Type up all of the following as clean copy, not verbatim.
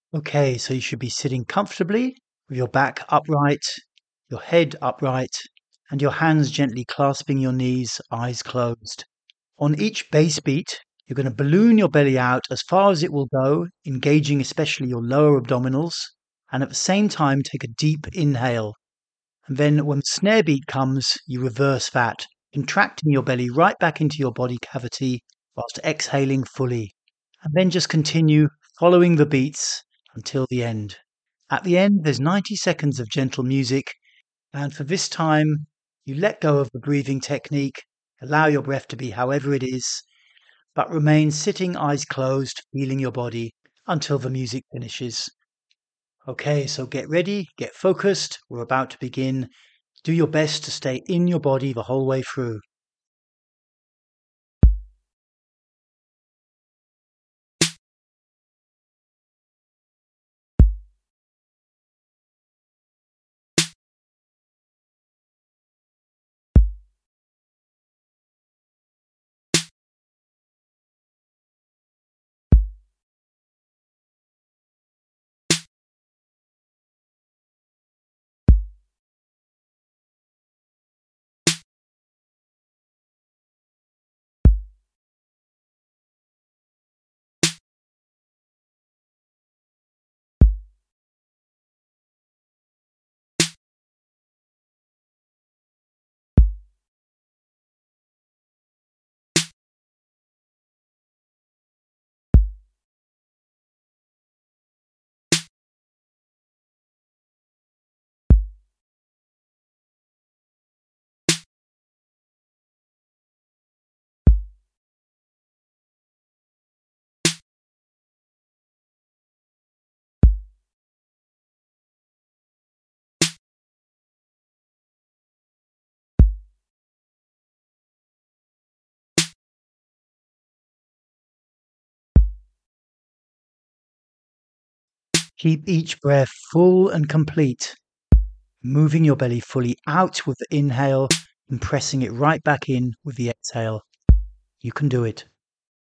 Okay, so you should be sitting comfortably with your back upright, your head upright, and your hands gently clasping your knees, eyes closed. On each bass beat, you're going to balloon your belly out as far as it will go, engaging especially your lower abdominals, and at the same time, take a deep inhale. And then when the snare beat comes, you reverse that, contracting your belly right back into your body cavity whilst exhaling fully. And then just continue following the beats until the end. At the end, there's 90 seconds of gentle music, and for this time, you let go of the breathing technique, allow your breath to be however it is, but remain sitting, eyes closed, feeling your body until the music finishes. Okay, so get ready, get focused. We're about to begin. Do your best to stay in your body the whole way through. Keep each breath full and complete, moving your belly fully out with the inhale and pressing it right back in with the exhale. You can do it.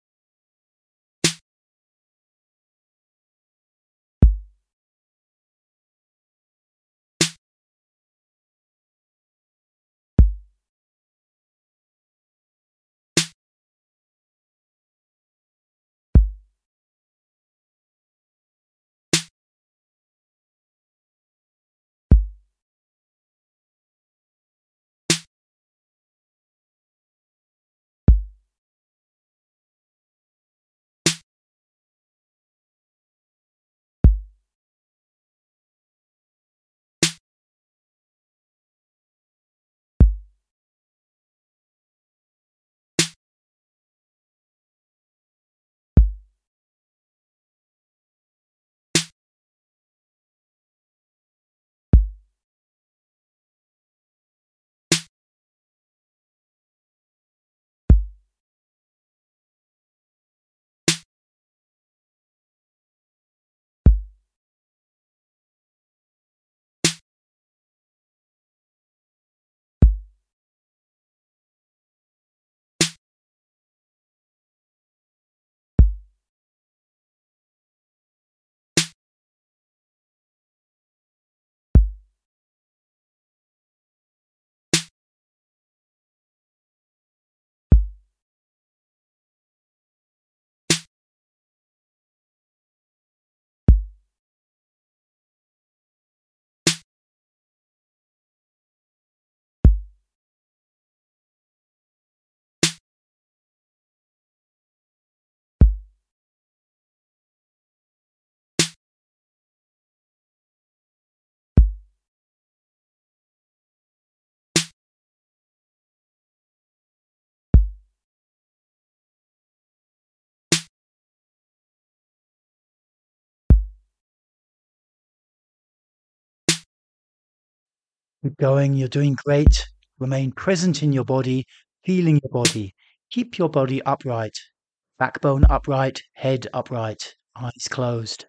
Keep going. You're doing great. Remain present in your body, feeling your body. Keep your body upright. Backbone upright, head upright, eyes closed.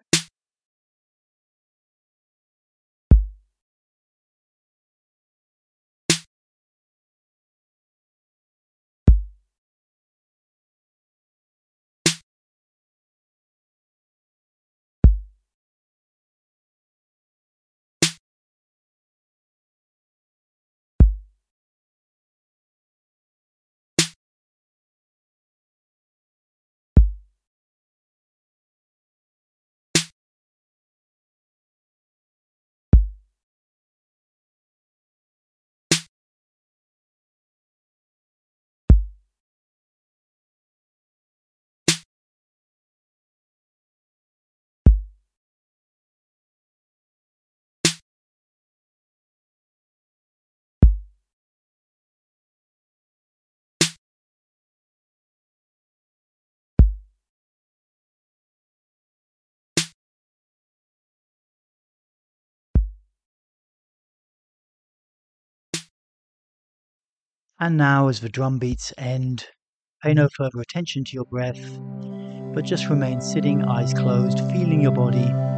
And now, as the drum beats end, pay no further attention to your breath, but just remain sitting, eyes closed, feeling your body